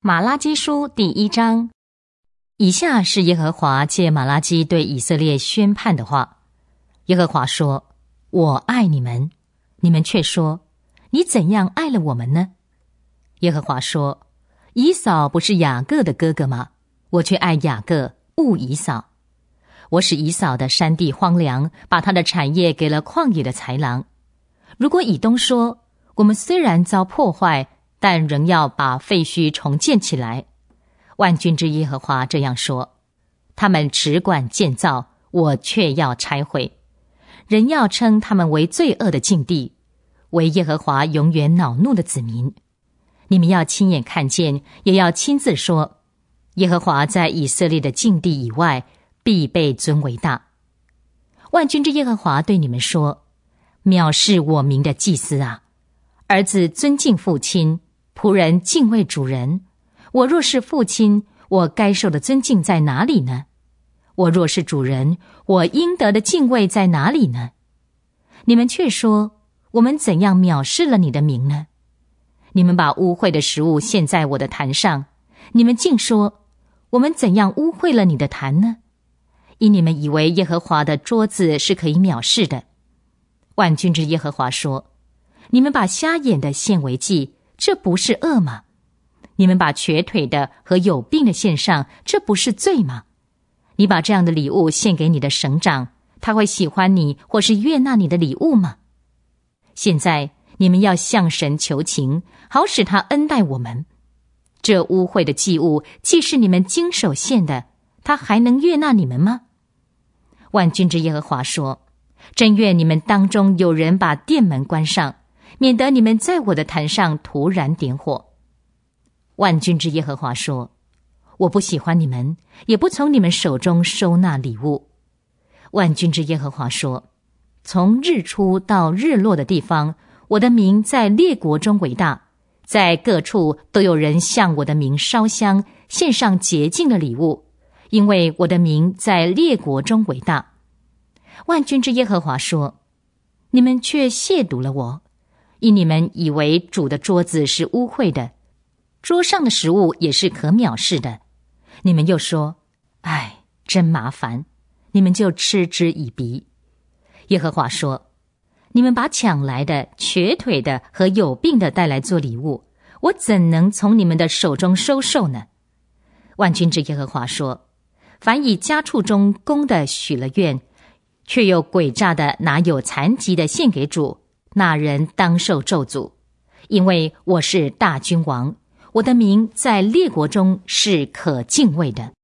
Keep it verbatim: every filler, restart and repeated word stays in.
马拉基书第一章。以下是耶和华借马拉基对以色列宣判的话。耶和华说：我爱你们，你们却说，你怎样爱了我们呢？耶和华说：以扫不是雅各的哥哥吗？我却爱雅各，恶以扫。我使以扫的山地荒凉，把他的产业给了旷野的豺狼。如果以东说，我们虽然遭破坏，但仍要把废墟重建起来，万军之耶和华这样说：他们只管建造，我却要拆毁。人要称他们为罪恶的境地，为耶和华永远恼怒的子民。你们要亲眼看见，也要亲自说，耶和华在以色列的境地以外必被尊为大。万军之耶和华对你们说：藐视我名的祭司啊，儿子尊敬父亲，仆人敬畏主人。我若是父亲，我该受的尊敬在哪里呢？我若是主人，我应得的敬畏在哪里呢？你们却说，我们怎样藐视了你的名呢？你们把污秽的食物献在我的坛上，你们竟说，我们怎样污秽了你的坛呢？因你们以为耶和华的桌子是可以藐视的。万军之耶和华说：你们把瞎眼的献为祭，这不是恶吗？你们把瘸腿的和有病的献上，这不是罪吗？你把这样的礼物献给你的省长，他会喜欢你或是悦纳你的礼物吗？现在你们要向神求情，好使他恩待我们。这污秽的祭物既是你们经手献的，他还能悦纳你们吗？万军之耶和华说：真愿你们当中有人把殿门关上，免得你们在我的坛上突然点火。万军之耶和华说：我不喜欢你们，也不从你们手中收纳礼物。万军之耶和华说：从日出到日落的地方，我的名在列国中为大，在各处都有人向我的名烧香，献上洁净的礼物，因为我的名在列国中为大。万军之耶和华说：你们却亵渎了我，因你们以为主的桌子是污秽的，桌上的食物也是可藐视的。你们又说：唉，真麻烦，你们就嗤之以鼻。耶和华说：你们把抢来的、瘸腿的和有病的带来做礼物，我怎能从你们的手中收受呢？万军之耶和华说：凡以家畜中公的许了愿，却有诡诈的拿有残疾的献给主，那人当受咒诅。因为我是大君王，我的名在列国中是可敬畏的。